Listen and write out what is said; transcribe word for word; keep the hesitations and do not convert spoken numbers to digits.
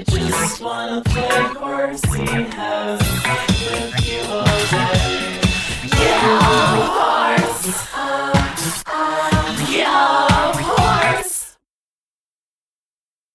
I just wanna play horsey house with you all day. Yeah, horse. Yeah, horse.